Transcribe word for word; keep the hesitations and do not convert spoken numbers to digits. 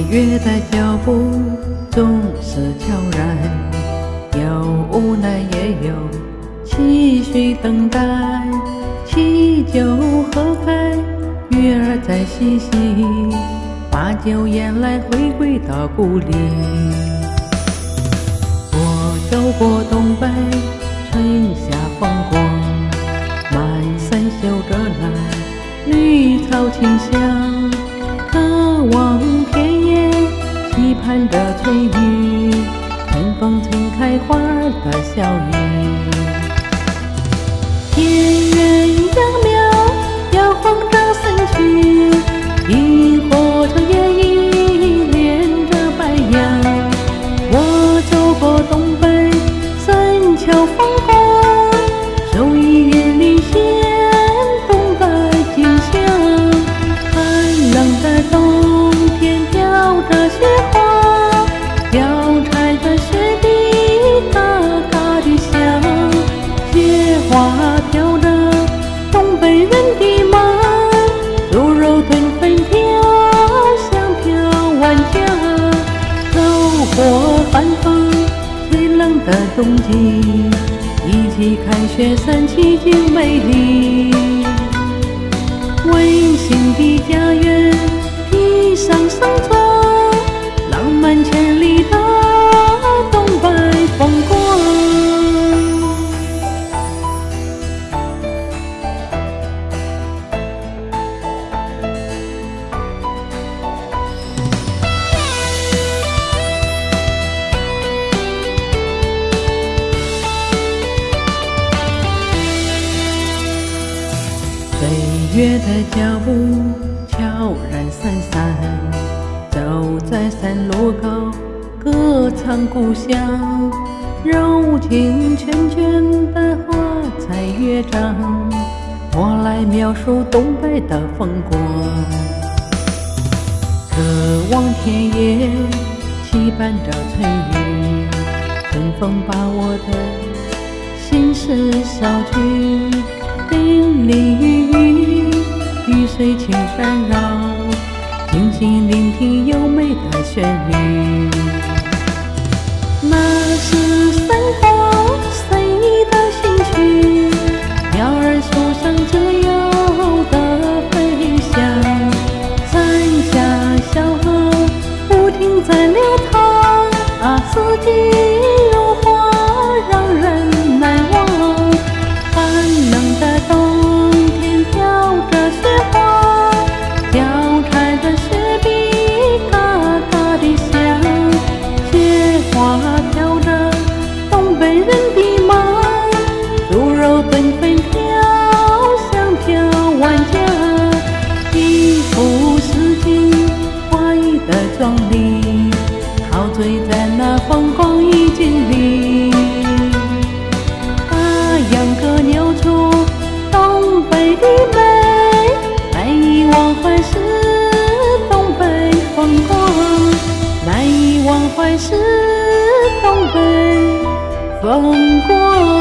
月的脚步总是悄然，有无奈也有期许等待。喜酒喝开，月儿在嬉戏，把酒言来回归到故里。我走过东北，春夏风光，满山绣着那绿草清香，渴望田野，期盼着春雨，春风吹开花儿的笑语。田园秧苗摇晃着身躯，萤火虫也已连着白杨。我走过东北，深秋风光，手艺眼里现冬的景象。寒冷的冬天飘着雪花，交缠着雪碧嘎嘎的响，雪花飘着东北人的马，猪肉炖粉条，香飘万家。走过寒风最冷的冬季，一起看雪山奇景美丽。温馨的家园披上盛装，浪漫千里的东北风光。岁月的脚步悄然闪闪，走在山路口，歌唱故乡，揉进圈圈的花彩乐章，我来描述东北的风光。渴望田野，期盼着春雨，春风把我的心事扫去，淋漓雨雨，雨水轻闪绕，静静聆听优美的旋律。那是山花深意的新曲，鸟儿树上自由的飞翔，山下小河不停在流淌，啊，四季如花让人难忘。寒冷的冬天飘着雪花，交缠着雪碧嘎嘎的响，雪花飘着东北人的马，猪肉炖粉条，香飘万家。一幅诗境画意的壮丽，陶醉在那风光意境里。大秧歌扭出东北的美，难以忘怀是东北风光，难以忘怀是东北风光。